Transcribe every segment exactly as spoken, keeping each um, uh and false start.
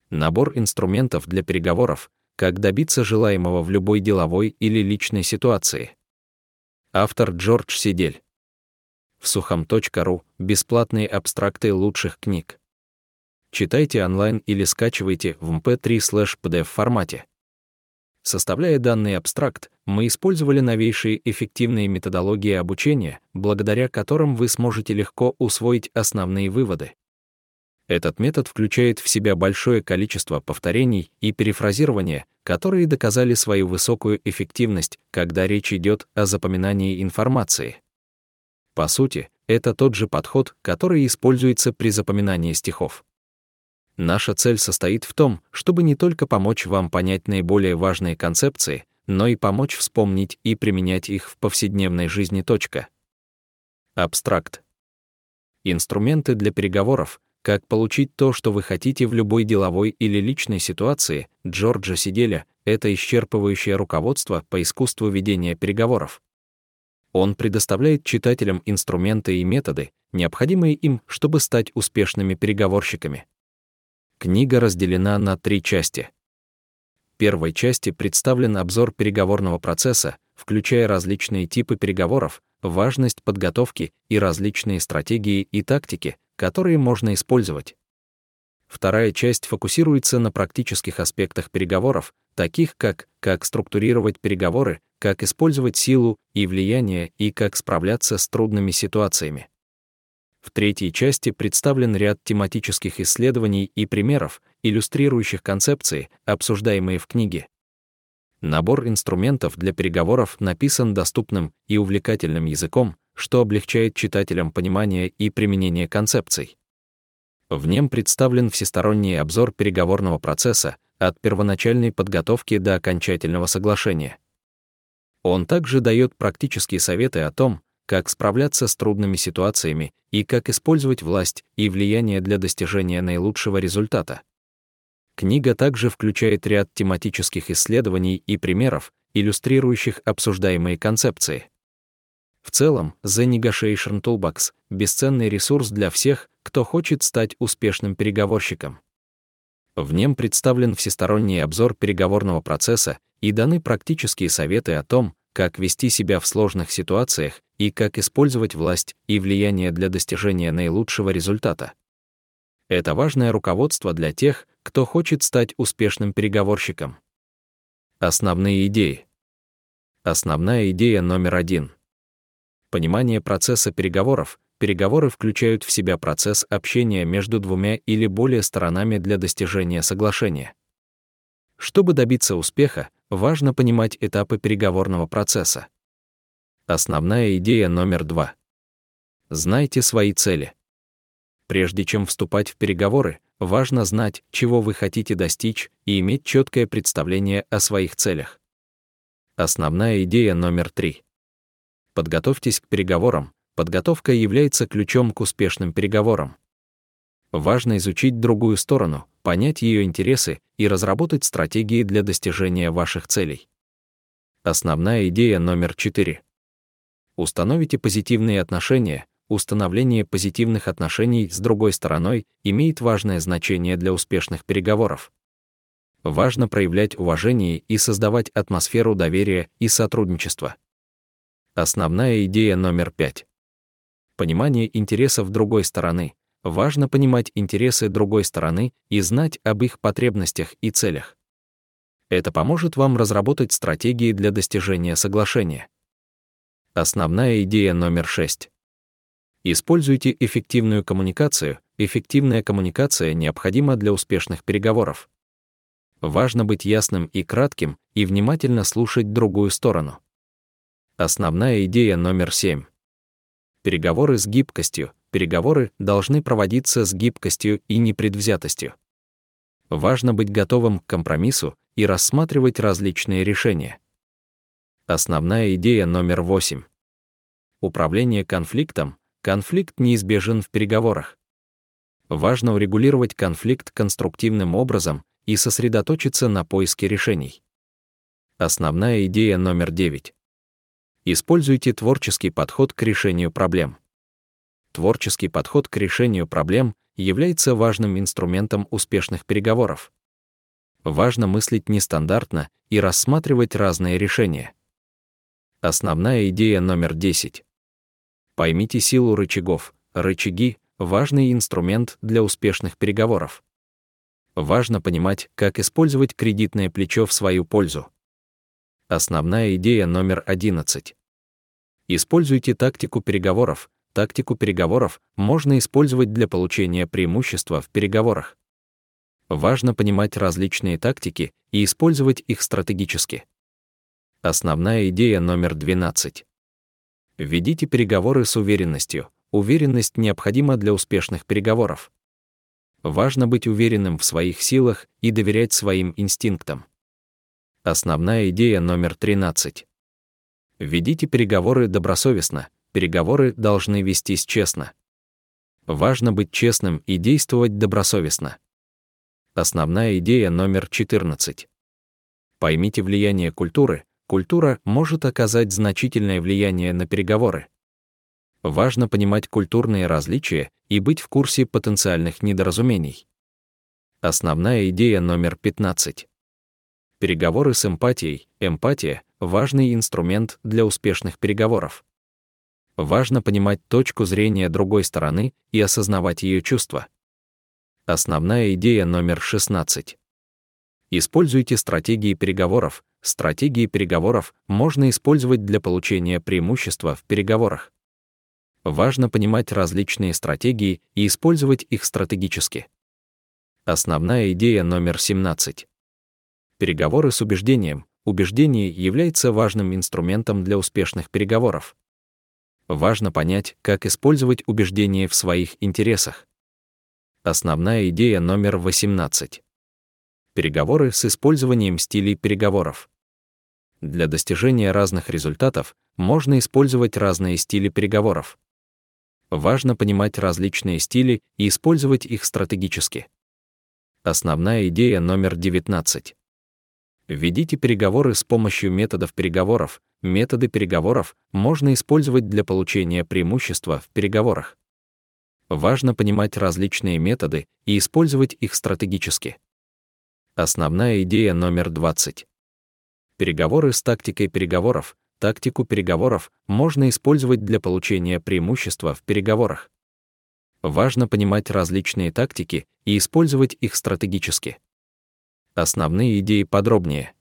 Набор инструментов для переговоров, как добиться желаемого в любой деловой или личной ситуации. Автор Джордж Сидель. В сухом точка ру бесплатные абстракты лучших книг. Читайте онлайн или скачивайте в эм пэ три слэш пи ди эф формате. Составляя данный абстракт, мы использовали новейшие эффективные методологии обучения, благодаря которым вы сможете легко усвоить основные выводы. Этот метод включает в себя большое количество повторений и перефразирования, которые доказали свою высокую эффективность, когда речь идет о запоминании информации. По сути, это тот же подход, который используется при запоминании стихов. Наша цель состоит в том, чтобы не только помочь вам понять наиболее важные концепции, но и помочь вспомнить и применять их в повседневной жизни. Абстракт. Инструменты для переговоров. Как получить то, что вы хотите в любой деловой или личной ситуации, Джорджа Сиделя — это исчерпывающее руководство по искусству ведения переговоров. Он предоставляет читателям инструменты и методы, необходимые им, чтобы стать успешными переговорщиками. Книга разделена на три части. В первой части представлен обзор переговорного процесса, включая различные типы переговоров, важность подготовки и различные стратегии и тактики, которые можно использовать. Вторая часть фокусируется на практических аспектах переговоров, таких как как структурировать переговоры, как использовать силу и влияние и как справляться с трудными ситуациями. В третьей части представлен ряд тематических исследований и примеров, иллюстрирующих концепции, обсуждаемые в книге. Набор инструментов для переговоров написан доступным и увлекательным языком, что облегчает читателям понимание и применение концепций. В нем представлен всесторонний обзор переговорного процесса от первоначальной подготовки до окончательного соглашения. Он также дает практические советы о том, как справляться с трудными ситуациями и как использовать власть и влияние для достижения наилучшего результата. Книга также включает ряд тематических исследований и примеров, иллюстрирующих обсуждаемые концепции. В целом, The Negotiation Toolbox — бесценный ресурс для всех, кто хочет стать успешным переговорщиком. В нем представлен всесторонний обзор переговорного процесса и даны практические советы о том, как вести себя в сложных ситуациях и как использовать власть и влияние для достижения наилучшего результата. Это важное руководство для тех, кто хочет стать успешным переговорщиком. Основные идеи. Основная идея номер один. Понимание процесса переговоров. Переговоры включают в себя процесс общения между двумя или более сторонами для достижения соглашения. Чтобы добиться успеха, важно понимать этапы переговорного процесса. Основная идея номер два. Знайте свои цели. Прежде чем вступать в переговоры, важно знать, чего вы хотите достичь, и иметь четкое представление о своих целях. Основная идея номер три. Подготовьтесь к переговорам. Подготовка является ключом к успешным переговорам. Важно изучить другую сторону, понять ее интересы и разработать стратегии для достижения ваших целей. Основная идея номер четыре. Установите позитивные отношения. Установление позитивных отношений с другой стороной имеет важное значение для успешных переговоров. Важно проявлять уважение и создавать атмосферу доверия и сотрудничества. Основная идея номер пять. Понимание интересов другой стороны. Важно понимать интересы другой стороны и знать об их потребностях и целях. Это поможет вам разработать стратегии для достижения соглашения. Основная идея номер шесть. Используйте эффективную коммуникацию. Эффективная коммуникация необходима для успешных переговоров. Важно быть ясным и кратким и внимательно слушать другую сторону. Основная идея номер семь. Переговоры с гибкостью. Переговоры должны проводиться с гибкостью и непредвзятостью. Важно быть готовым к компромиссу и рассматривать различные решения. Основная идея номер восемь. Управление конфликтом. Конфликт неизбежен в переговорах. Важно урегулировать конфликт конструктивным образом и сосредоточиться на поиске решений. Основная идея номер девять. Используйте творческий подход к решению проблем. Творческий подход к решению проблем является важным инструментом успешных переговоров. Важно мыслить нестандартно и рассматривать разные решения. Основная идея номер десять. Поймите силу рычагов. Рычаги — важный инструмент для успешных переговоров. Важно понимать, как использовать кредитное плечо в свою пользу. Основная идея номер одиннадцать. Используйте тактику переговоров. Тактику переговоров можно использовать для получения преимущества в переговорах. Важно понимать различные тактики и использовать их стратегически. Основная идея номер двенадцать. Ведите переговоры с уверенностью. Уверенность необходима для успешных переговоров. Важно быть уверенным в своих силах и доверять своим инстинктам. Основная идея номер тринадцать. Ведите переговоры добросовестно. Переговоры должны вестись честно. Важно быть честным и действовать добросовестно. Основная идея номер четырнадцать. Поймите влияние культуры. Культура может оказать значительное влияние на переговоры. Важно понимать культурные различия и быть в курсе потенциальных недоразумений. Основная идея номер пятнадцать. Переговоры с эмпатией. Эмпатия — важный инструмент для успешных переговоров. Важно понимать точку зрения другой стороны и осознавать ее чувства. Основная идея номер шестнадцать. Используйте стратегии переговоров. Стратегии переговоров можно использовать для получения преимущества в переговорах. Важно понимать различные стратегии и использовать их стратегически. Основная идея номер семнадцать. Переговоры с убеждением. Убеждение является важным инструментом для успешных переговоров. Важно понять, как использовать убеждение в своих интересах. Основная идея номер восемнадцать. Переговоры с использованием стилей переговоров. Для достижения разных результатов можно использовать разные стили переговоров. Важно понимать различные стили и использовать их стратегически. Основная идея номер девятнадцать. Ведите переговоры с помощью методов переговоров. Методы переговоров можно использовать для получения преимущества в переговорах. Важно понимать различные методы и использовать их стратегически. Основная идея номер двадцать. Переговоры с тактикой переговоров. Тактику переговоров можно использовать для получения преимущества в переговорах. Важно понимать различные тактики и использовать их стратегически. Основные идеи подробнее.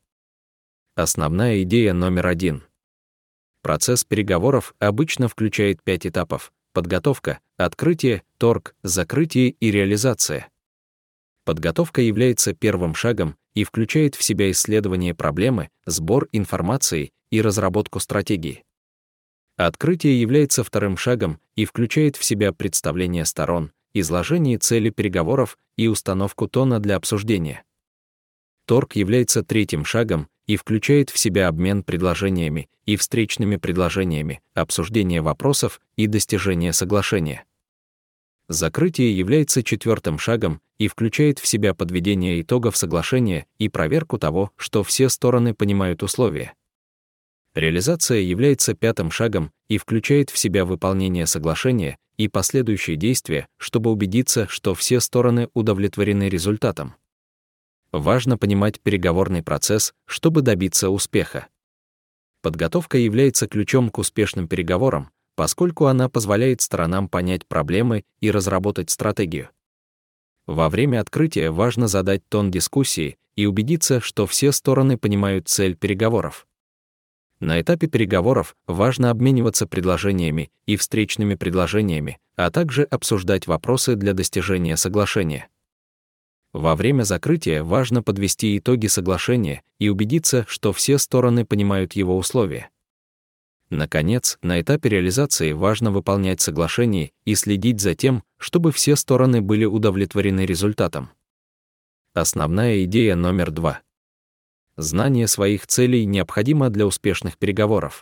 Основная идея номер один. Процесс переговоров обычно включает пять этапов: подготовка, открытие, торг, закрытие и реализация. Подготовка является первым шагом и включает в себя исследование проблемы, сбор информации и разработку стратегии. Открытие является вторым шагом и включает в себя представление сторон, изложение цели переговоров и установку тона для обсуждения. Торг является третьим шагом и включает в себя обмен предложениями и встречными предложениями, обсуждение вопросов и достижение соглашения. Закрытие является четвертым шагом и включает в себя подведение итогов соглашения и проверку того, что все стороны понимают условия. Реализация является пятым шагом и включает в себя выполнение соглашения и последующие действия, чтобы убедиться, что все стороны удовлетворены результатом. Важно понимать переговорный процесс, чтобы добиться успеха. Подготовка является ключом к успешным переговорам, поскольку она позволяет сторонам понять проблемы и разработать стратегию. Во время открытия важно задать тон дискуссии и убедиться, что все стороны понимают цель переговоров. На этапе переговоров важно обмениваться предложениями и встречными предложениями, а также обсуждать вопросы для достижения соглашения. Во время закрытия важно подвести итоги соглашения и убедиться, что все стороны понимают его условия. Наконец, на этапе реализации важно выполнять соглашение и следить за тем, чтобы все стороны были удовлетворены результатом. Основная идея номер два. Знание своих целей необходимо для успешных переговоров.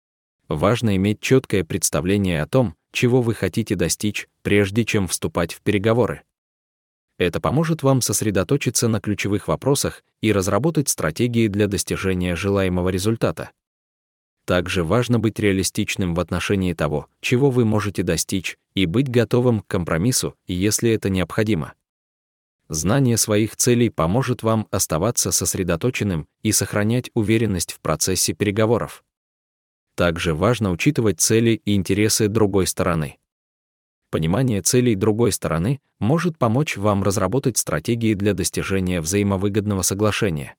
Важно иметь четкое представление о том, чего вы хотите достичь, прежде чем вступать в переговоры. Это поможет вам сосредоточиться на ключевых вопросах и разработать стратегии для достижения желаемого результата. Также важно быть реалистичным в отношении того, чего вы можете достичь, и быть готовым к компромиссу, если это необходимо. Знание своих целей поможет вам оставаться сосредоточенным и сохранять уверенность в процессе переговоров. Также важно учитывать цели и интересы другой стороны. Понимание целей другой стороны может помочь вам разработать стратегии для достижения взаимовыгодного соглашения.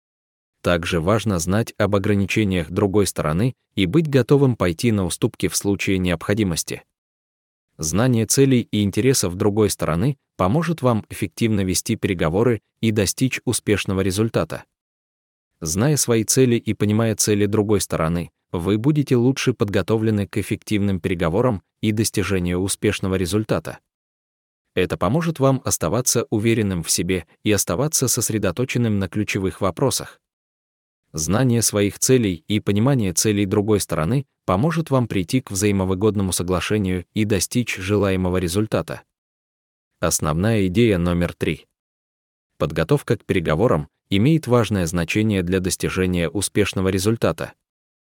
Также важно знать об ограничениях другой стороны и быть готовым пойти на уступки в случае необходимости. Знание целей и интересов другой стороны поможет вам эффективно вести переговоры и достичь успешного результата. Зная свои цели и понимая цели другой стороны, вы будете лучше подготовлены к эффективным переговорам и достижению успешного результата. Это поможет вам оставаться уверенным в себе и оставаться сосредоточенным на ключевых вопросах. Знание своих целей и понимание целей другой стороны поможет вам прийти к взаимовыгодному соглашению и достичь желаемого результата. Основная идея номер три. Подготовка к переговорам имеет важное значение для достижения успешного результата.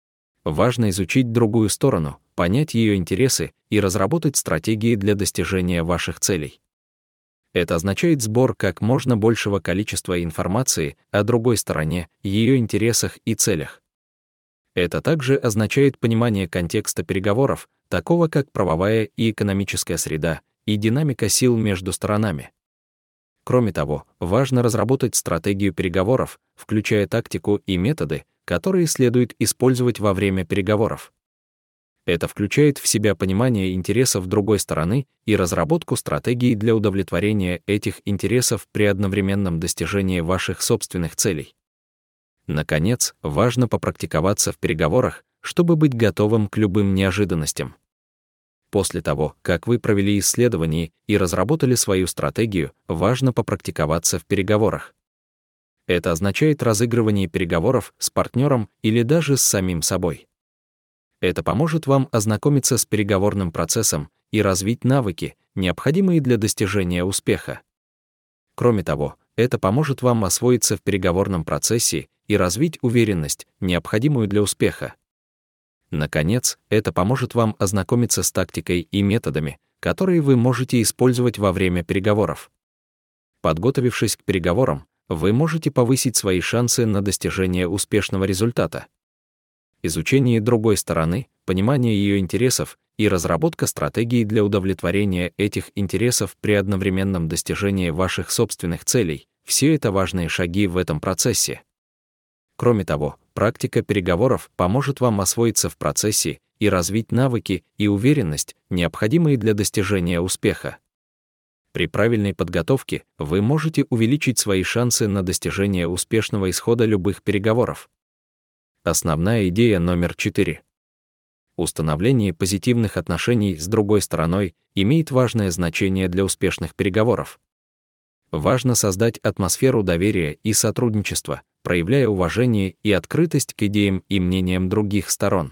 Важно изучить другую сторону, понять ее интересы и разработать стратегии для достижения ваших целей. Это означает сбор как можно большего количества информации о другой стороне, ее интересах и целях. Это также означает понимание контекста переговоров, такого как правовая и экономическая среда и динамика сил между сторонами. Кроме того, важно разработать стратегию переговоров, включая тактику и методы, которые следует использовать во время переговоров. Это включает в себя понимание интересов другой стороны и разработку стратегий для удовлетворения этих интересов при одновременном достижении ваших собственных целей. Наконец, важно попрактиковаться в переговорах, чтобы быть готовым к любым неожиданностям. После того, как вы провели исследование и разработали свою стратегию, важно попрактиковаться в переговорах. Это означает разыгрывание переговоров с партнером или даже с самим собой. Это поможет вам ознакомиться с переговорным процессом и развить навыки, необходимые для достижения успеха. Кроме того, это поможет вам освоиться в переговорном процессе и развить уверенность, необходимую для успеха. Наконец, это поможет вам ознакомиться с тактикой и методами, которые вы можете использовать во время переговоров. Подготовившись к переговорам, вы можете повысить свои шансы на достижение успешного результата. Изучение другой стороны, понимание ее интересов и разработка стратегий для удовлетворения этих интересов при одновременном достижении ваших собственных целей — все это важные шаги в этом процессе. Кроме того, практика переговоров поможет вам освоиться в процессе и развить навыки и уверенность, необходимые для достижения успеха. При правильной подготовке вы можете увеличить свои шансы на достижение успешного исхода любых переговоров. Основная идея номер четыре. Установление позитивных отношений с другой стороной имеет важное значение для успешных переговоров. Важно создать атмосферу доверия и сотрудничества, проявляя уважение и открытость к идеям и мнениям других сторон.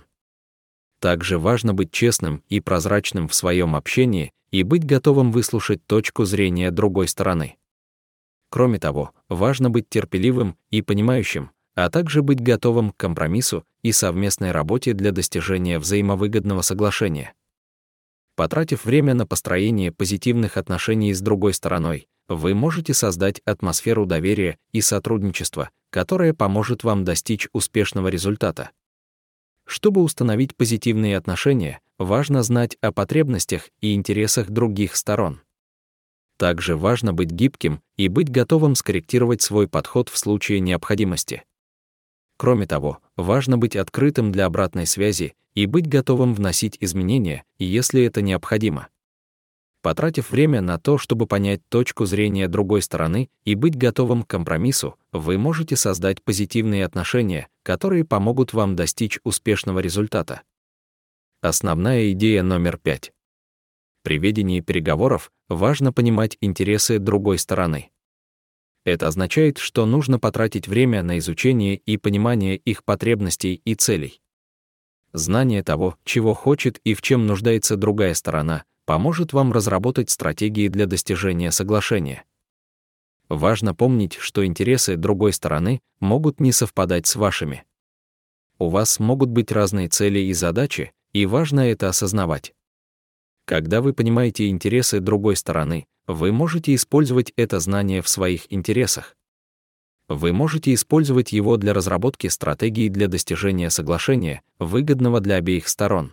Также важно быть честным и прозрачным в своем общении и быть готовым выслушать точку зрения другой стороны. Кроме того, важно быть терпеливым и понимающим, а также быть готовым к компромиссу и совместной работе для достижения взаимовыгодного соглашения. Потратив время на построение позитивных отношений с другой стороной, вы можете создать атмосферу доверия и сотрудничества, которая поможет вам достичь успешного результата. Чтобы установить позитивные отношения, важно знать о потребностях и интересах других сторон. Также важно быть гибким и быть готовым скорректировать свой подход в случае необходимости. Кроме того, важно быть открытым для обратной связи и быть готовым вносить изменения, если это необходимо. Потратив время на то, чтобы понять точку зрения другой стороны и быть готовым к компромиссу, вы можете создать позитивные отношения, которые помогут вам достичь успешного результата. Основная идея номер пять. При ведении переговоров важно понимать интересы другой стороны. Это означает, что нужно потратить время на изучение и понимание их потребностей и целей. Знание того, чего хочет и в чем нуждается другая сторона, поможет вам разработать стратегии для достижения соглашения. Важно помнить, что интересы другой стороны могут не совпадать с вашими. У вас могут быть разные цели и задачи, и важно это осознавать. Когда вы понимаете интересы другой стороны, вы можете использовать это знание в своих интересах. Вы можете использовать его для разработки стратегий для достижения соглашения, выгодного для обеих сторон.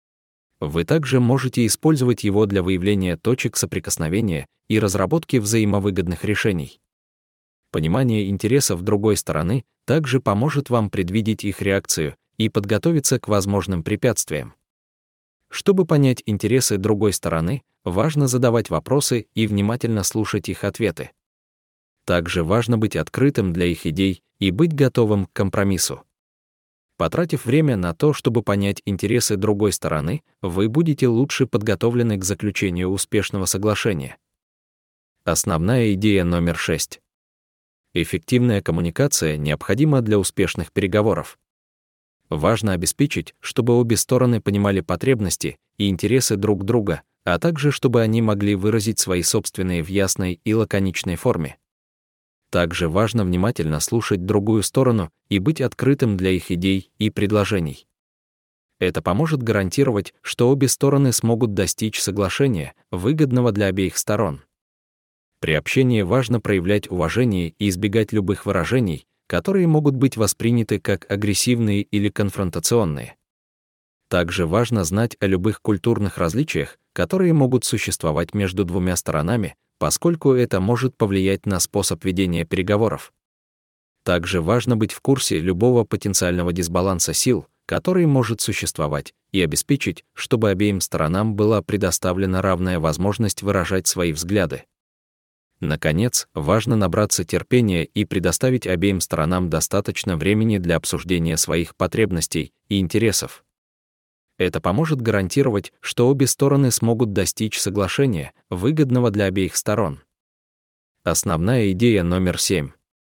Вы также можете использовать его для выявления точек соприкосновения и разработки взаимовыгодных решений. Понимание интересов другой стороны также поможет вам предвидеть их реакцию и подготовиться к возможным препятствиям. Чтобы понять интересы другой стороны, важно задавать вопросы и внимательно слушать их ответы. Также важно быть открытым для их идей и быть готовым к компромиссу. Потратив время на то, чтобы понять интересы другой стороны, вы будете лучше подготовлены к заключению успешного соглашения. Основная идея номер шесть. Эффективная коммуникация необходима для успешных переговоров. Важно обеспечить, чтобы обе стороны понимали потребности и интересы друг друга, а также чтобы они могли выразить свои собственные в ясной и лаконичной форме. Также важно внимательно слушать другую сторону и быть открытым для их идей и предложений. Это поможет гарантировать, что обе стороны смогут достичь соглашения, выгодного для обеих сторон. При общении важно проявлять уважение и избегать любых выражений, которые могут быть восприняты как агрессивные или конфронтационные. Также важно знать о любых культурных различиях, которые могут существовать между двумя сторонами, поскольку это может повлиять на способ ведения переговоров. Также важно быть в курсе любого потенциального дисбаланса сил, который может существовать, и обеспечить, чтобы обеим сторонам была предоставлена равная возможность выражать свои взгляды. Наконец, важно набраться терпения и предоставить обеим сторонам достаточно времени для обсуждения своих потребностей и интересов. Это поможет гарантировать, что обе стороны смогут достичь соглашения, выгодного для обеих сторон. Основная идея номер семь.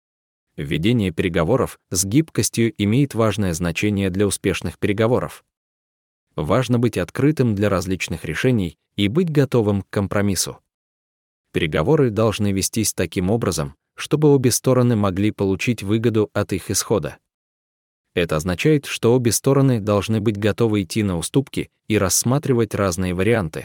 Ведение переговоров с гибкостью имеет важное значение для успешных переговоров. Важно быть открытым для различных решений и быть готовым к компромиссу. Переговоры должны вестись таким образом, чтобы обе стороны могли получить выгоду от их исхода. Это означает, что обе стороны должны быть готовы идти на уступки и рассматривать разные варианты.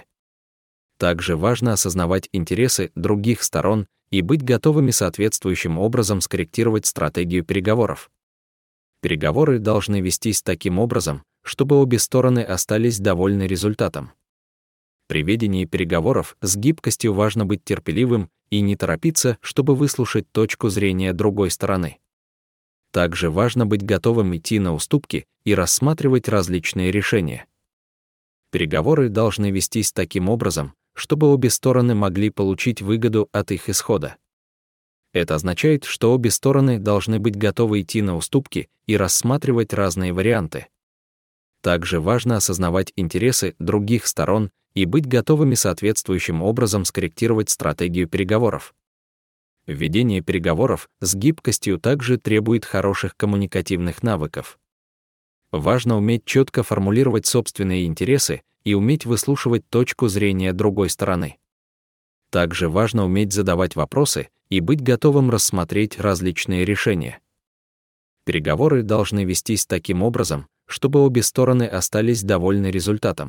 Также важно осознавать интересы других сторон и быть готовыми соответствующим образом скорректировать стратегию переговоров. Переговоры должны вестись таким образом, чтобы обе стороны остались довольны результатом. При ведении переговоров с гибкостью важно быть терпеливым и не торопиться, чтобы выслушать точку зрения другой стороны. Также важно быть готовым идти на уступки и рассматривать различные решения. Переговоры должны вестись таким образом, чтобы обе стороны могли получить выгоду от их исхода. Это означает, что обе стороны должны быть готовы идти на уступки и рассматривать разные варианты. Также важно осознавать интересы других сторон и быть готовыми соответствующим образом скорректировать стратегию переговоров. Ведение переговоров с гибкостью также требует хороших коммуникативных навыков. Важно уметь четко формулировать собственные интересы и уметь выслушивать точку зрения другой стороны. Также важно уметь задавать вопросы и быть готовым рассмотреть различные решения. Переговоры должны вестись таким образом, чтобы обе стороны остались довольны результатом.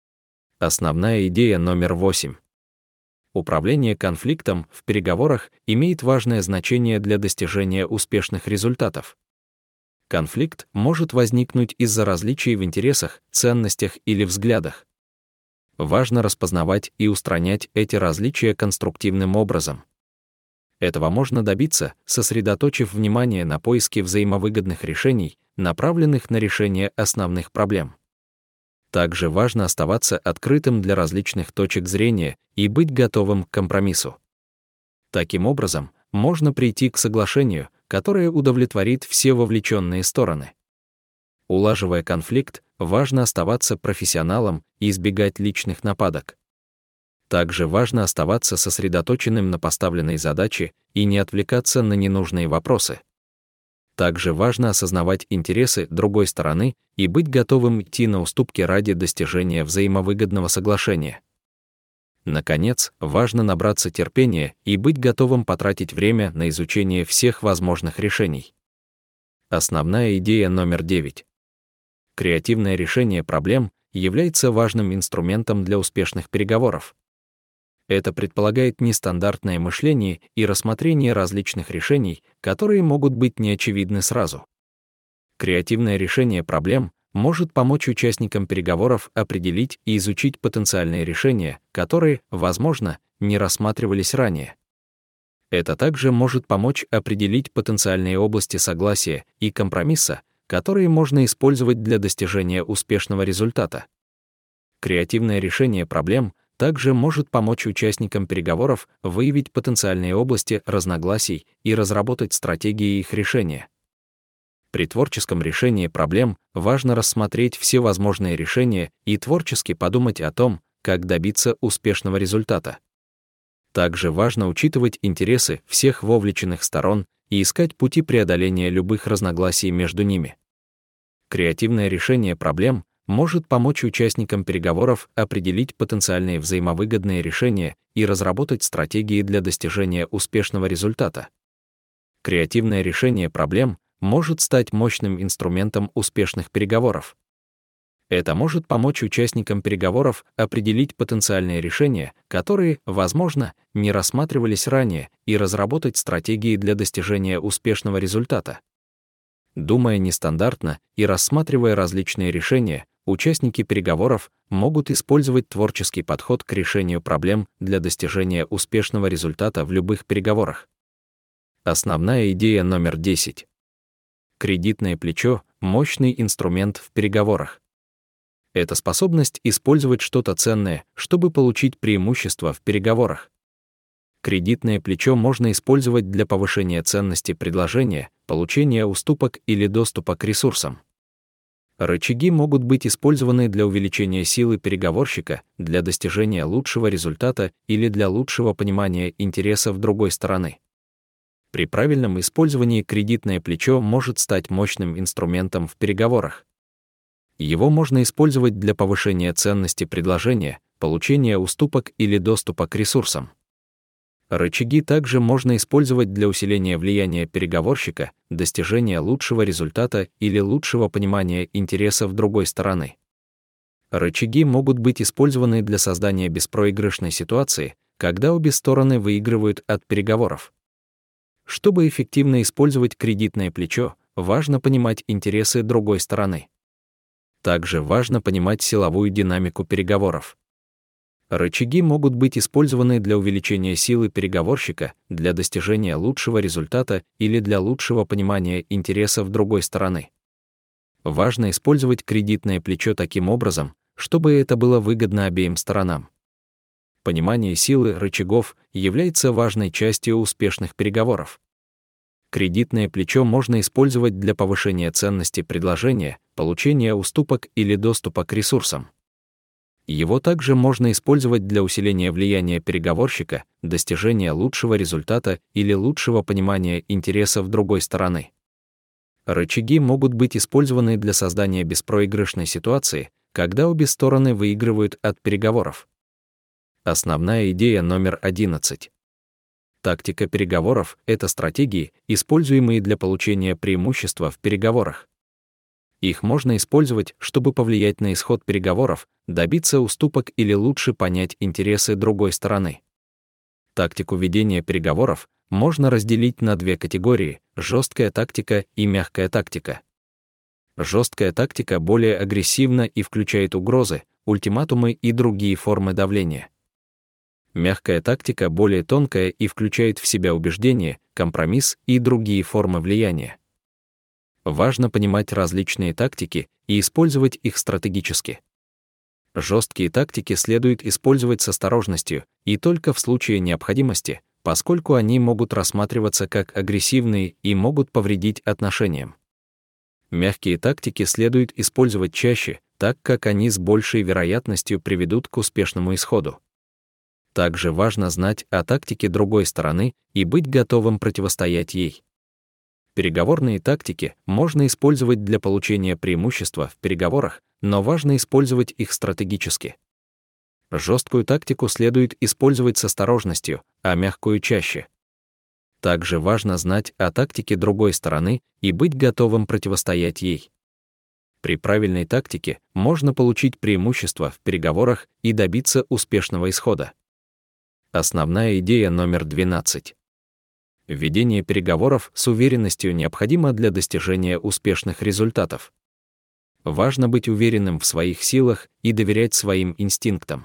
Основная идея номер восемь. Управление конфликтом в переговорах имеет важное значение для достижения успешных результатов. Конфликт может возникнуть из-за различий в интересах, ценностях или взглядах. Важно распознавать и устранять эти различия конструктивным образом. Этого можно добиться, сосредоточив внимание на поиске взаимовыгодных решений, направленных на решение основных проблем. Также важно оставаться открытым для различных точек зрения и быть готовым к компромиссу. Таким образом, можно прийти к соглашению, которое удовлетворит все вовлеченные стороны. Улаживая конфликт, важно оставаться профессионалом и избегать личных нападок. Также важно оставаться сосредоточенным на поставленной задаче и не отвлекаться на ненужные вопросы. Также важно осознавать интересы другой стороны и быть готовым идти на уступки ради достижения взаимовыгодного соглашения. Наконец, важно набраться терпения и быть готовым потратить время на изучение всех возможных решений. Основная идея номер девять. Креативное решение проблем является важным инструментом для успешных переговоров. Это предполагает нестандартное мышление и рассмотрение различных решений, которые могут быть неочевидны сразу. Креативное решение проблем может помочь участникам переговоров определить и изучить потенциальные решения, которые, возможно, не рассматривались ранее. Это также может помочь определить потенциальные области согласия и компромисса, которые можно использовать для достижения успешного результата. Креативное решение проблем также может помочь участникам переговоров выявить потенциальные области разногласий и разработать стратегии их решения. При творческом решении проблем важно рассмотреть все возможные решения и творчески подумать о том, как добиться успешного результата. Также важно учитывать интересы всех вовлеченных сторон и искать пути преодоления любых разногласий между ними. Креативное решение проблем может помочь участникам переговоров определить потенциальные взаимовыгодные решения и разработать стратегии для достижения успешного результата. Креативное решение проблем может стать мощным инструментом успешных переговоров. Это может помочь участникам переговоров определить потенциальные решения, которые, возможно, не рассматривались ранее, и разработать стратегии для достижения успешного результата. Думая нестандартно и рассматривая различные решения, участники переговоров могут использовать творческий подход к решению проблем для достижения успешного результата в любых переговорах. Основная идея номер десять. Кредитное плечо — мощный инструмент в переговорах. Это способность использовать что-то ценное, чтобы получить преимущество в переговорах. Кредитное плечо можно использовать для повышения ценности предложения, получения уступок или доступа к ресурсам. Рычаги могут быть использованы для увеличения силы переговорщика, для достижения лучшего результата или для лучшего понимания интересов другой стороны. При правильном использовании кредитное плечо может стать мощным инструментом в переговорах. Его можно использовать для повышения ценности предложения, получения уступок или доступа к ресурсам. Рычаги также можно использовать для усиления влияния переговорщика, достижения лучшего результата или лучшего понимания интересов другой стороны. Рычаги могут быть использованы для создания беспроигрышной ситуации, когда обе стороны выигрывают от переговоров. Чтобы эффективно использовать кредитное плечо, важно понимать интересы другой стороны. Также важно понимать силовую динамику переговоров. Рычаги могут быть использованы для увеличения силы переговорщика, для достижения лучшего результата или для лучшего понимания интересов другой стороны. Важно использовать кредитное плечо таким образом, чтобы это было выгодно обеим сторонам. Понимание силы рычагов является важной частью успешных переговоров. Кредитное плечо можно использовать для повышения ценности предложения, получения уступок или доступа к ресурсам. Его также можно использовать для усиления влияния переговорщика, достижения лучшего результата или лучшего понимания интересов другой стороны. Рычаги могут быть использованы для создания беспроигрышной ситуации, когда обе стороны выигрывают от переговоров. Основная идея номер одиннадцать. Тактика переговоров — это стратегии, используемые для получения преимущества в переговорах. Их можно использовать, чтобы повлиять на исход переговоров, добиться уступок или лучше понять интересы другой стороны. Тактику ведения переговоров можно разделить на две категории — жесткая тактика и мягкая тактика. Жесткая тактика более агрессивна и включает угрозы, ультиматумы и другие формы давления. Мягкая тактика более тонкая и включает в себя убеждение, компромисс и другие формы влияния. Важно понимать различные тактики и использовать их стратегически. Жесткие тактики следует использовать с осторожностью и только в случае необходимости, поскольку они могут рассматриваться как агрессивные и могут повредить отношениям. Мягкие тактики следует использовать чаще, так как они с большей вероятностью приведут к успешному исходу. Также важно знать о тактике другой стороны и быть готовым противостоять ей. Переговорные тактики можно использовать для получения преимущества в переговорах, но важно использовать их стратегически. Жесткую тактику следует использовать с осторожностью, а мягкую чаще. Также важно знать о тактике другой стороны и быть готовым противостоять ей. При правильной тактике можно получить преимущество в переговорах и добиться успешного исхода. Основная идея номер двенадцать. Ведение переговоров с уверенностью необходимо для достижения успешных результатов. Важно быть уверенным в своих силах и доверять своим инстинктам.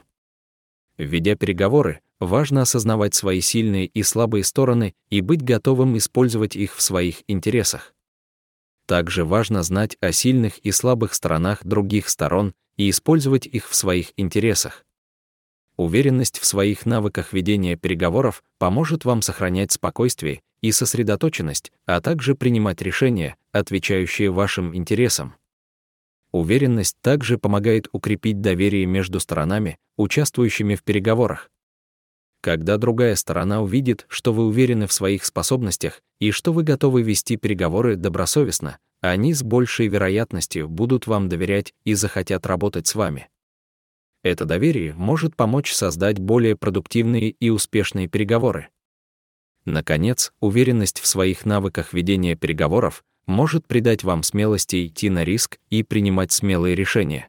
Ведя переговоры, важно осознавать свои сильные и слабые стороны и быть готовым использовать их в своих интересах. Также важно знать о сильных и слабых сторонах других сторон и использовать их в своих интересах. Уверенность в своих навыках ведения переговоров поможет вам сохранять спокойствие и сосредоточенность, а также принимать решения, отвечающие вашим интересам. Уверенность также помогает укрепить доверие между сторонами, участвующими в переговорах. Когда другая сторона увидит, что вы уверены в своих способностях и что вы готовы вести переговоры добросовестно, они с большей вероятностью будут вам доверять и захотят работать с вами. Это доверие может помочь создать более продуктивные и успешные переговоры. Наконец, уверенность в своих навыках ведения переговоров может придать вам смелости идти на риск и принимать смелые решения.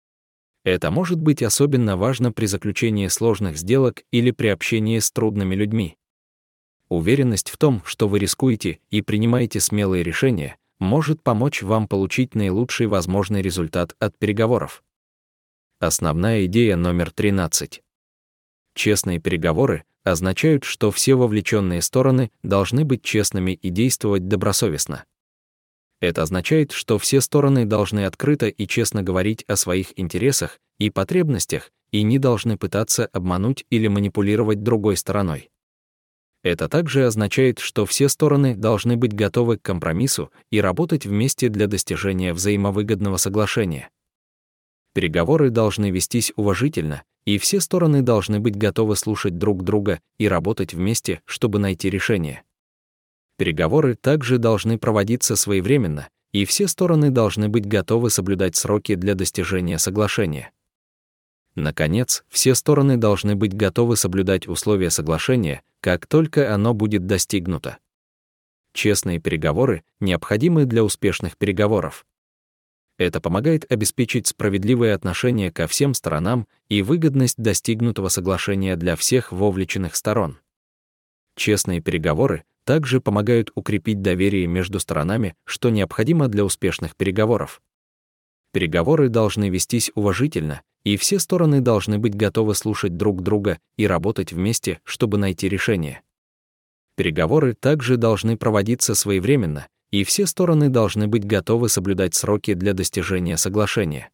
Это может быть особенно важно при заключении сложных сделок или при общении с трудными людьми. Уверенность в том, что вы рискуете и принимаете смелые решения, может помочь вам получить наилучший возможный результат от переговоров. Основная идея номер тринадцать. Честные переговоры означают, что все вовлеченные стороны должны быть честными и действовать добросовестно. Это означает, что все стороны должны открыто и честно говорить о своих интересах и потребностях и не должны пытаться обмануть или манипулировать другой стороной. Это также означает, что все стороны должны быть готовы к компромиссу и работать вместе для достижения взаимовыгодного соглашения. Переговоры должны вестись уважительно, и все стороны должны быть готовы слушать друг друга и работать вместе, чтобы найти решение. Переговоры также должны проводиться своевременно, и все стороны должны быть готовы соблюдать сроки для достижения соглашения. Наконец, все стороны должны быть готовы соблюдать условия соглашения, как только оно будет достигнуто. Честные переговоры необходимы для успешных переговоров. Это помогает обеспечить справедливое отношение ко всем сторонам и выгодность достигнутого соглашения для всех вовлеченных сторон. Честные переговоры также помогают укрепить доверие между сторонами, что необходимо для успешных переговоров. Переговоры должны вестись уважительно, и все стороны должны быть готовы слушать друг друга и работать вместе, чтобы найти решение. Переговоры также должны проводиться своевременно, и все стороны должны быть готовы соблюдать сроки для достижения соглашения.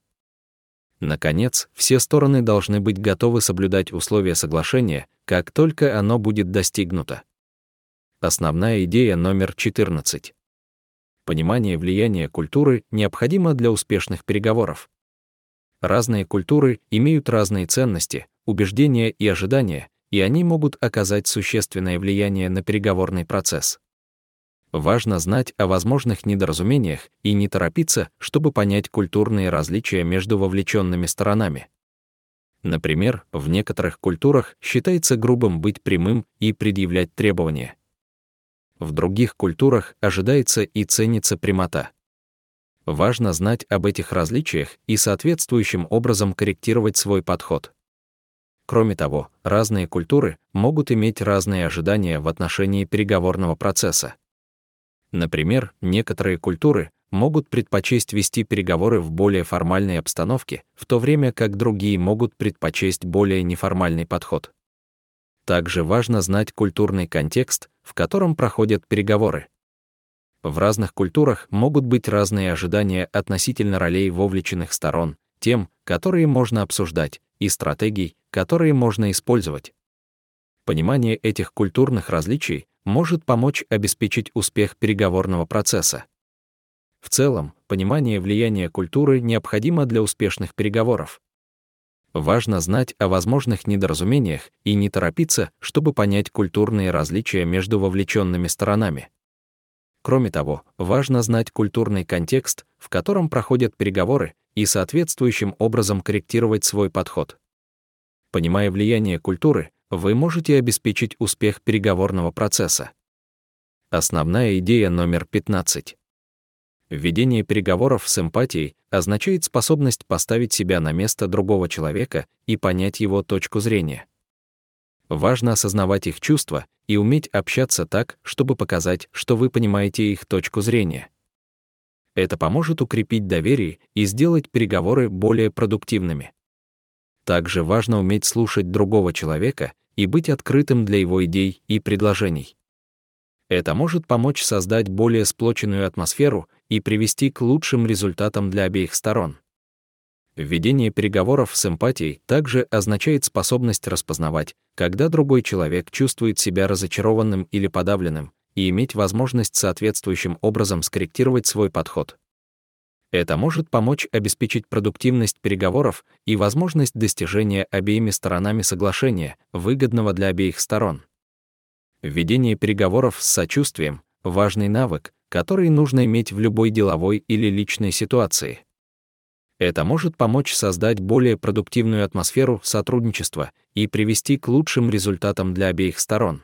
Наконец, все стороны должны быть готовы соблюдать условия соглашения, как только оно будет достигнуто. Основная идея номер четырнадцать. Понимание влияния культуры необходимо для успешных переговоров. Разные культуры имеют разные ценности, убеждения и ожидания, и они могут оказать существенное влияние на переговорный процесс. Важно знать о возможных недоразумениях и не торопиться, чтобы понять культурные различия между вовлеченными сторонами. Например, в некоторых культурах считается грубым быть прямым и предъявлять требования. В других культурах ожидается и ценится прямота. Важно знать об этих различиях и соответствующим образом корректировать свой подход. Кроме того, разные культуры могут иметь разные ожидания в отношении переговорного процесса. Например, некоторые культуры могут предпочесть вести переговоры в более формальной обстановке, в то время как другие могут предпочесть более неформальный подход. Также важно знать культурный контекст, в котором проходят переговоры. В разных культурах могут быть разные ожидания относительно ролей вовлеченных сторон, тем, которые можно обсуждать, и стратегий, которые можно использовать. Понимание этих культурных различий может помочь обеспечить успех переговорного процесса. В целом, понимание влияния культуры необходимо для успешных переговоров. Важно знать о возможных недоразумениях и не торопиться, чтобы понять культурные различия между вовлеченными сторонами. Кроме того, важно знать культурный контекст, в котором проходят переговоры, и соответствующим образом корректировать свой подход. Понимая влияние культуры, вы можете обеспечить успех переговорного процесса. Основная идея номер пятнадцать. Ведение переговоров с эмпатией означает способность поставить себя на место другого человека и понять его точку зрения. Важно осознавать их чувства и уметь общаться так, чтобы показать, что вы понимаете их точку зрения. Это поможет укрепить доверие и сделать переговоры более продуктивными. Также важно уметь слушать другого человека и быть открытым для его идей и предложений. Это может помочь создать более сплоченную атмосферу и привести к лучшим результатам для обеих сторон. Ведение переговоров с эмпатией также означает способность распознавать, когда другой человек чувствует себя разочарованным или подавленным, и иметь возможность соответствующим образом скорректировать свой подход. Это может помочь обеспечить продуктивность переговоров и возможность достижения обеими сторонами соглашения, выгодного для обеих сторон. Ведение переговоров с сочувствием — важный навык, который нужно иметь в любой деловой или личной ситуации. Это может помочь создать более продуктивную атмосферу сотрудничества и привести к лучшим результатам для обеих сторон.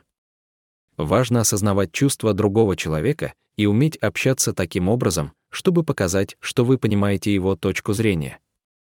Важно осознавать чувства другого человека и уметь общаться таким образом, чтобы показать, что вы понимаете его точку зрения.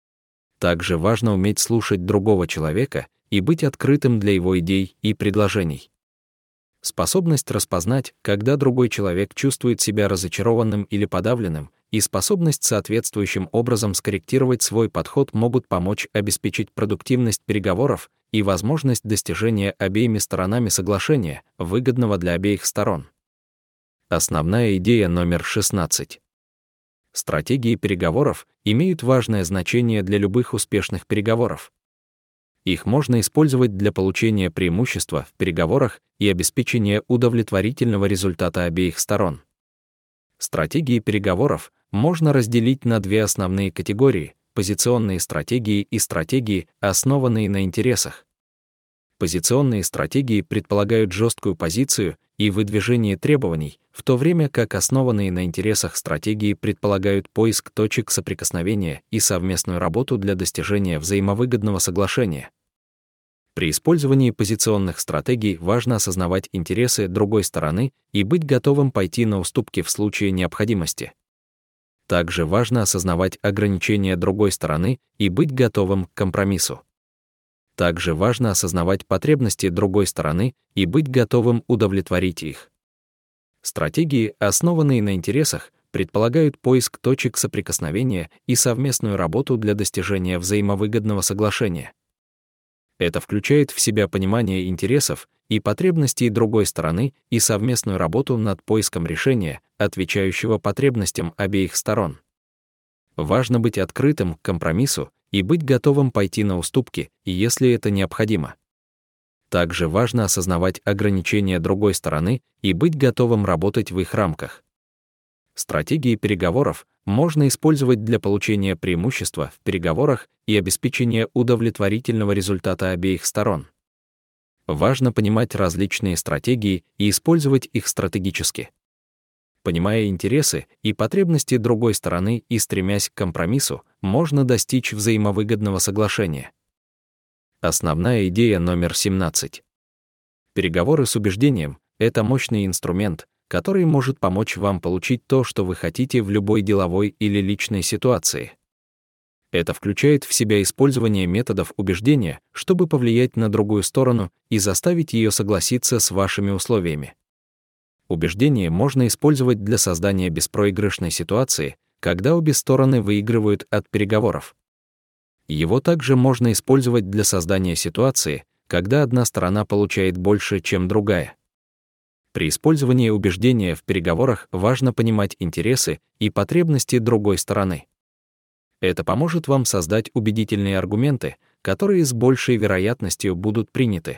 Также важно уметь слушать другого человека и быть открытым для его идей и предложений. Способность распознать, когда другой человек чувствует себя разочарованным или подавленным, и способность соответствующим образом скорректировать свой подход могут помочь обеспечить продуктивность переговоров и возможность достижения обеими сторонами соглашения, выгодного для обеих сторон. Основная идея номер шестнадцать. Стратегии переговоров имеют важное значение для любых успешных переговоров. Их можно использовать для получения преимущества в переговорах и обеспечения удовлетворительного результата обеих сторон. Стратегии переговоров можно разделить на две основные категории — позиционные стратегии и стратегии, основанные на интересах. Позиционные стратегии предполагают жесткую позицию и выдвижение требований, в то время как основанные на интересах стратегии предполагают поиск точек соприкосновения и совместную работу для достижения взаимовыгодного соглашения. При использовании позиционных стратегий важно осознавать интересы другой стороны и быть готовым пойти на уступки в случае необходимости. Также важно осознавать ограничения другой стороны и быть готовым к компромиссу. Также важно осознавать потребности другой стороны и быть готовым удовлетворить их. Стратегии, основанные на интересах, предполагают поиск точек соприкосновения и совместную работу для достижения взаимовыгодного соглашения. Это включает в себя понимание интересов и потребностей другой стороны и совместную работу над поиском решения, отвечающего потребностям обеих сторон. Важно быть открытым к компромиссу и быть готовым пойти на уступки, если это необходимо. Также важно осознавать ограничения другой стороны и быть готовым работать в их рамках. Стратегии переговоров можно использовать для получения преимущества в переговорах и обеспечения удовлетворительного результата обеих сторон. Важно понимать различные стратегии и использовать их стратегически. Понимая интересы и потребности другой стороны и стремясь к компромиссу, можно достичь взаимовыгодного соглашения. Основная идея номер семнадцать. Переговоры с убеждением — это мощный инструмент, который может помочь вам получить то, что вы хотите в любой деловой или личной ситуации. Это включает в себя использование методов убеждения, чтобы повлиять на другую сторону и заставить ее согласиться с вашими условиями. Убеждение можно использовать для создания беспроигрышной ситуации, когда обе стороны выигрывают от переговоров. Его также можно использовать для создания ситуации, когда одна сторона получает больше, чем другая. При использовании убеждения в переговорах важно понимать интересы и потребности другой стороны. Это поможет вам создать убедительные аргументы, которые с большей вероятностью будут приняты.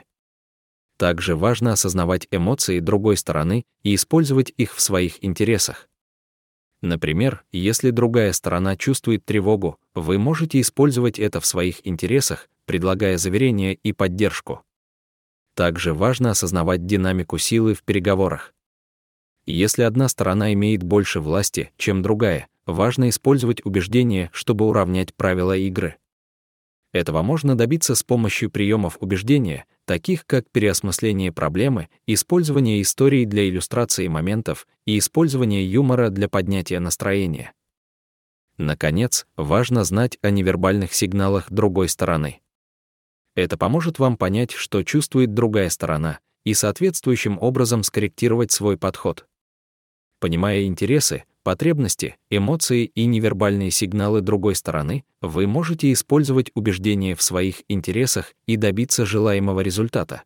Также важно осознавать эмоции другой стороны и использовать их в своих интересах. Например, если другая сторона чувствует тревогу, вы можете использовать это в своих интересах, предлагая заверение и поддержку. Также важно осознавать динамику силы в переговорах. Если одна сторона имеет больше власти, чем другая, важно использовать убеждение, чтобы уравнять правила игры. Этого можно добиться с помощью приемов убеждения, таких как переосмысление проблемы, использование историй для иллюстрации моментов и использование юмора для поднятия настроения. Наконец, важно знать о невербальных сигналах другой стороны. Это поможет вам понять, что чувствует другая сторона, и соответствующим образом скорректировать свой подход. Понимая интересы, потребности, эмоции и невербальные сигналы другой стороны, вы можете использовать убеждения в своих интересах и добиться желаемого результата.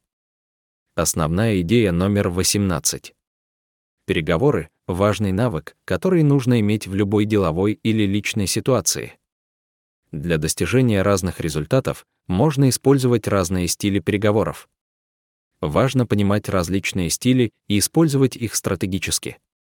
Основная идея номер восемнадцать. Переговоры — важный навык, который нужно иметь в любой деловой или личной ситуации. Для достижения разных результатов можно использовать разные стили переговоров. Важно понимать различные стили и использовать их стратегически.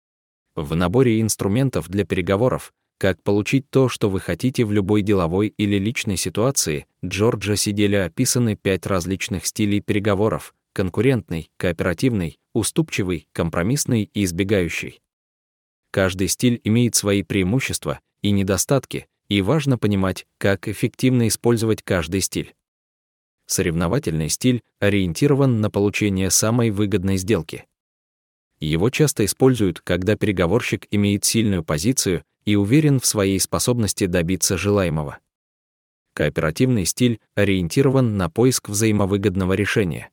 В наборе инструментов для переговоров «Как получить то, что вы хотите в любой деловой или личной ситуации» Джорджа Сиделя описаны пять различных стилей переговоров: конкурентный, кооперативный, уступчивый, компромиссный и избегающий. Каждый стиль имеет свои преимущества и недостатки, и важно понимать, как эффективно использовать каждый стиль. Соревновательный стиль ориентирован на получение самой выгодной сделки. Его часто используют, когда переговорщик имеет сильную позицию и уверен в своей способности добиться желаемого. Кооперативный стиль ориентирован на поиск взаимовыгодного решения.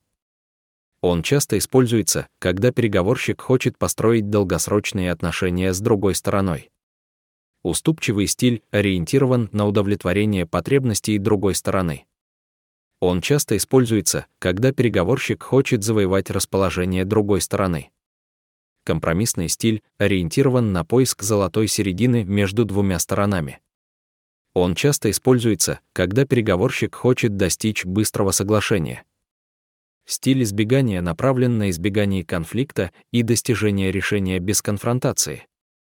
Он часто используется, когда переговорщик хочет построить долгосрочные отношения с другой стороной. Уступчивый стиль ориентирован на удовлетворение потребностей другой стороны. Он часто используется, когда переговорщик хочет завоевать расположение другой стороны. Компромиссный стиль ориентирован на поиск золотой середины между двумя сторонами. Он часто используется, когда переговорщик хочет достичь быстрого соглашения. Стиль избегания направлен на избегание конфликта и достижение решения без конфронтации.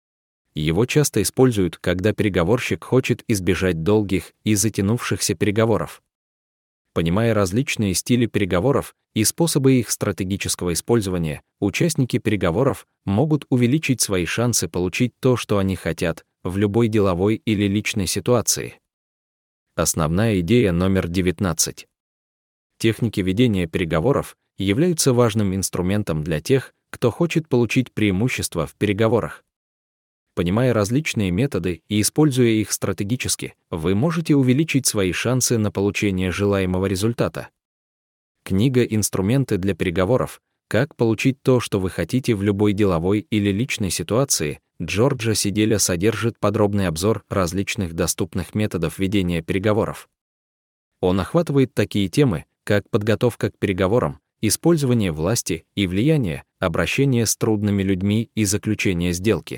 Его часто используют, когда переговорщик хочет избежать долгих и затянувшихся переговоров. Понимая различные стили переговоров и способы их стратегического использования, участники переговоров могут увеличить свои шансы получить то, что они хотят, в любой деловой или личной ситуации. Основная идея номер девятнадцать. Техники ведения переговоров являются важным инструментом для тех, кто хочет получить преимущество в переговорах. Понимая различные методы и используя их стратегически, вы можете увеличить свои шансы на получение желаемого результата. Книга «Инструменты для переговоров. Как получить то, что вы хотите в любой деловой или личной ситуации» Джорджа Сиделя содержит подробный обзор различных доступных методов ведения переговоров. Он охватывает такие темы, как подготовка к переговорам, использование власти и влияния, обращение с трудными людьми и заключение сделки.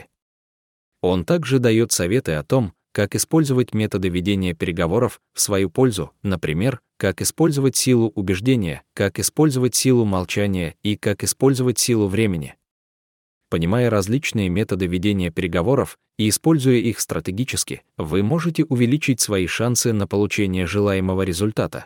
Он также дает советы о том, как использовать методы ведения переговоров в свою пользу, например, как использовать силу убеждения, как использовать силу молчания и как использовать силу времени. Понимая различные методы ведения переговоров и используя их стратегически, вы можете увеличить свои шансы на получение желаемого результата.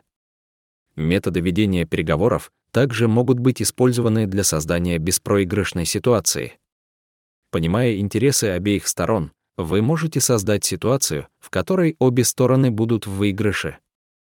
Методы ведения переговоров также могут быть использованы для создания беспроигрышной ситуации. Понимая интересы обеих сторон, вы можете создать ситуацию, в которой обе стороны будут в выигрыше.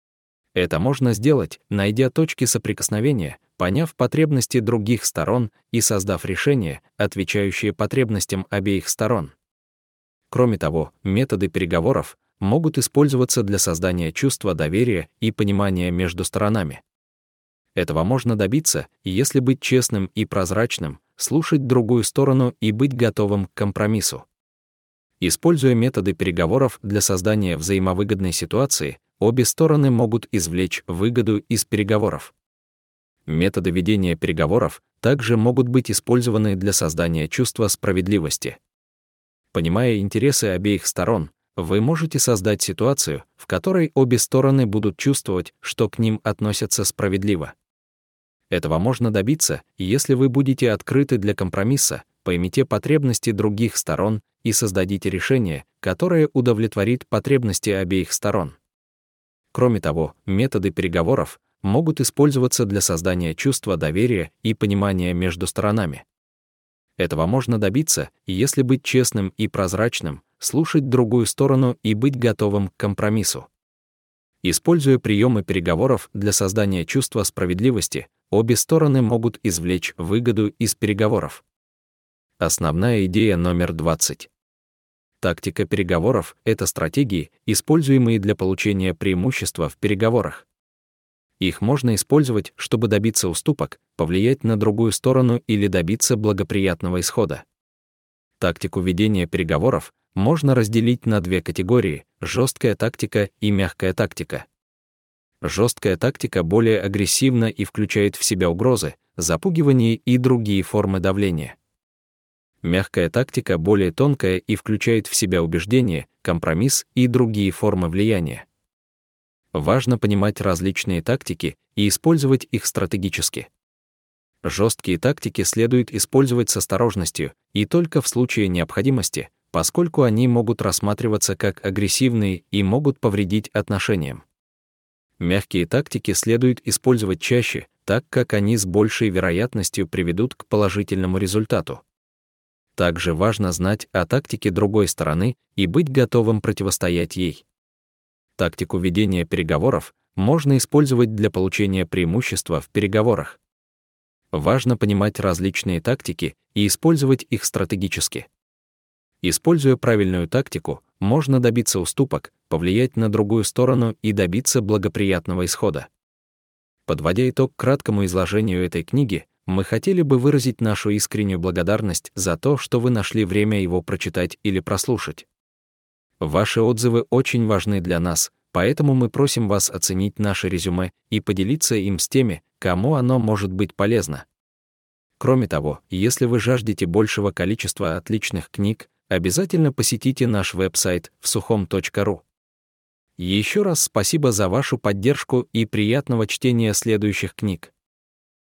Это можно сделать, найдя точки соприкосновения, поняв потребности других сторон и создав решение, отвечающее потребностям обеих сторон. Кроме того, методы переговоров могут использоваться для создания чувства доверия и понимания между сторонами. Этого можно добиться, если быть честным и прозрачным, слушать другую сторону и быть готовым к компромиссу. Используя методы переговоров для создания взаимовыгодной ситуации, обе стороны могут извлечь выгоду из переговоров. Методы ведения переговоров также могут быть использованы для создания чувства справедливости. Понимая интересы обеих сторон, вы можете создать ситуацию, в которой обе стороны будут чувствовать, что к ним относятся справедливо. Этого можно добиться, если вы будете открыты для компромисса, поймите потребности других сторон и создадите решение, которое удовлетворит потребности обеих сторон. Кроме того, методы переговоров могут использоваться для создания чувства доверия и понимания между сторонами. Этого можно добиться, если быть честным и прозрачным, слушать другую сторону и быть готовым к компромиссу. Используя приемы переговоров для создания чувства справедливости, обе стороны могут извлечь выгоду из переговоров. Основная идея номер двадцать. Тактика переговоров — это стратегии, используемые для получения преимущества в переговорах. Их можно использовать, чтобы добиться уступок, повлиять на другую сторону или добиться благоприятного исхода. Тактику ведения переговоров можно разделить на две категории — жесткая тактика и мягкая тактика. Жесткая тактика более агрессивна и включает в себя угрозы, запугивание и другие формы давления. Мягкая тактика более тонкая и включает в себя убеждение, компромисс и другие формы влияния. Важно понимать различные тактики и использовать их стратегически. Жесткие тактики следует использовать с осторожностью и только в случае необходимости, поскольку они могут рассматриваться как агрессивные и могут повредить отношениям. Мягкие тактики следует использовать чаще, так как они с большей вероятностью приведут к положительному результату. Также важно знать о тактике другой стороны и быть готовым противостоять ей. Тактику ведения переговоров можно использовать для получения преимущества в переговорах. Важно понимать различные тактики и использовать их стратегически. Используя правильную тактику, можно добиться уступок, повлиять на другую сторону и добиться благоприятного исхода. Подводя итог краткому изложению этой книги, мы хотели бы выразить нашу искреннюю благодарность за то, что вы нашли время его прочитать или прослушать. Ваши отзывы очень важны для нас, поэтому мы просим вас оценить наше резюме и поделиться им с теми, кому оно может быть полезно. Кроме того, если вы жаждете большего количества отличных книг, обязательно посетите наш веб-сайт всухом точка ру. Еще раз спасибо за вашу поддержку и приятного чтения следующих книг.